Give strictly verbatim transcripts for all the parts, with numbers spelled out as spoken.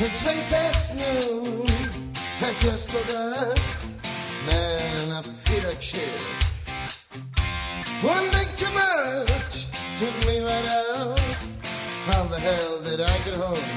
It's way past noon. I just woke up. Man, I feel like shit. One drink too much took me right out. How the hell did I get home?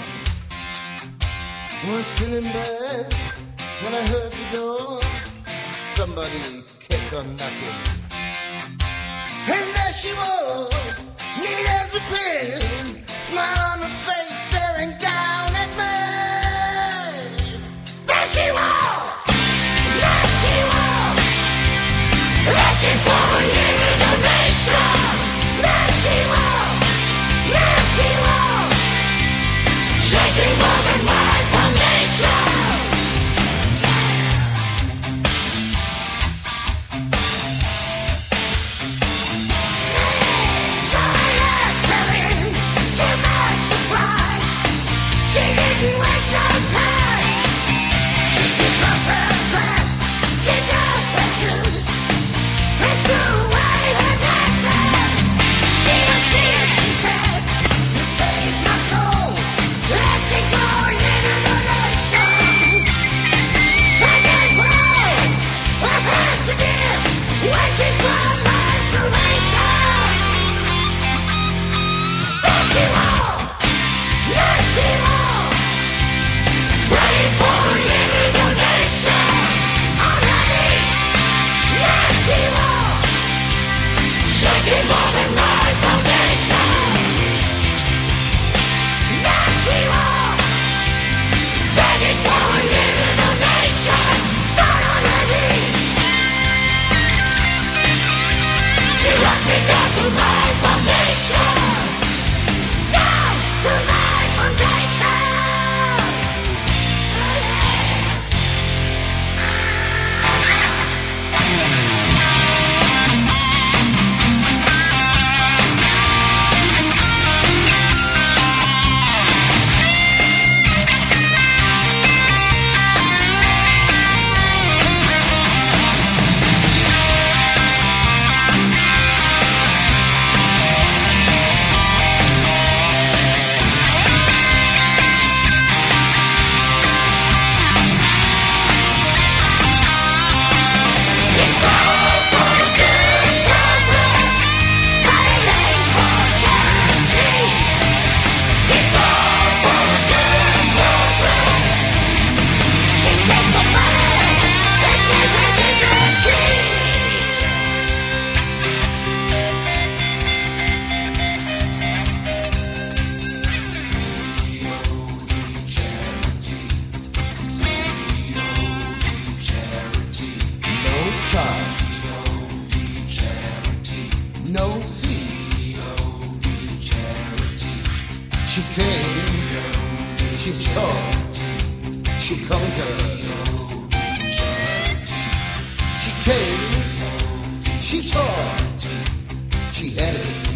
Was sitting back when I heard the door. Somebody kept on knocking. And there she was, neat as a pin, smile on her face, staring down at me. There she was, there she was, asking for a little donation. There she was, there she was, shaking more than my foundation. She didn't waste no time. She took off her dress, kicked off her shoes, and threw away her glasses. She was here, she said, to save my soul, asking for a little donation. I gave all I had to give, waiting for restoration. There she was, there she was. Praying for a little donation on her knees. There she was, shaking more than my foundation. There she was, begging for a little donation down on her knees. She rocked me down to my foundation, down to my foundation. No fee. She came, she saw, she conquered. She came, she saw, she had it.